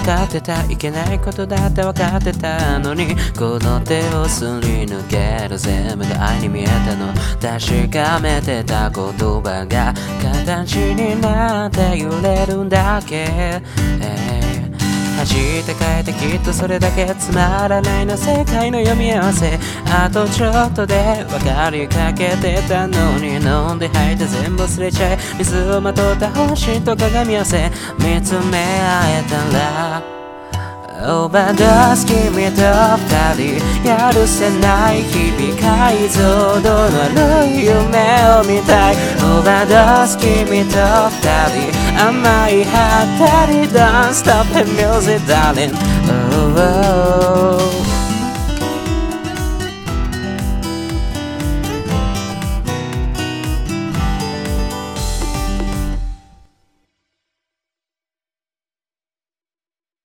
かってた、いけないことだって分かってたのに、この手をすり抜ける全部が愛に見えたの。確かめてた言葉が形になって揺れるんだけ、弾いて変えてきっとそれだけつまらないの世界の読み合わせ。あとちょっとで分かりかけてたのに、飲んで吐いて全部忘れちゃい、水をまとった星と鏡合わせ見つめ合えたら、オーバードス君と二人やるせない日々、解像度のある夢を見たい。オーバードス君と二人甘いはったり Don't stop the music darling、oh, oh, oh.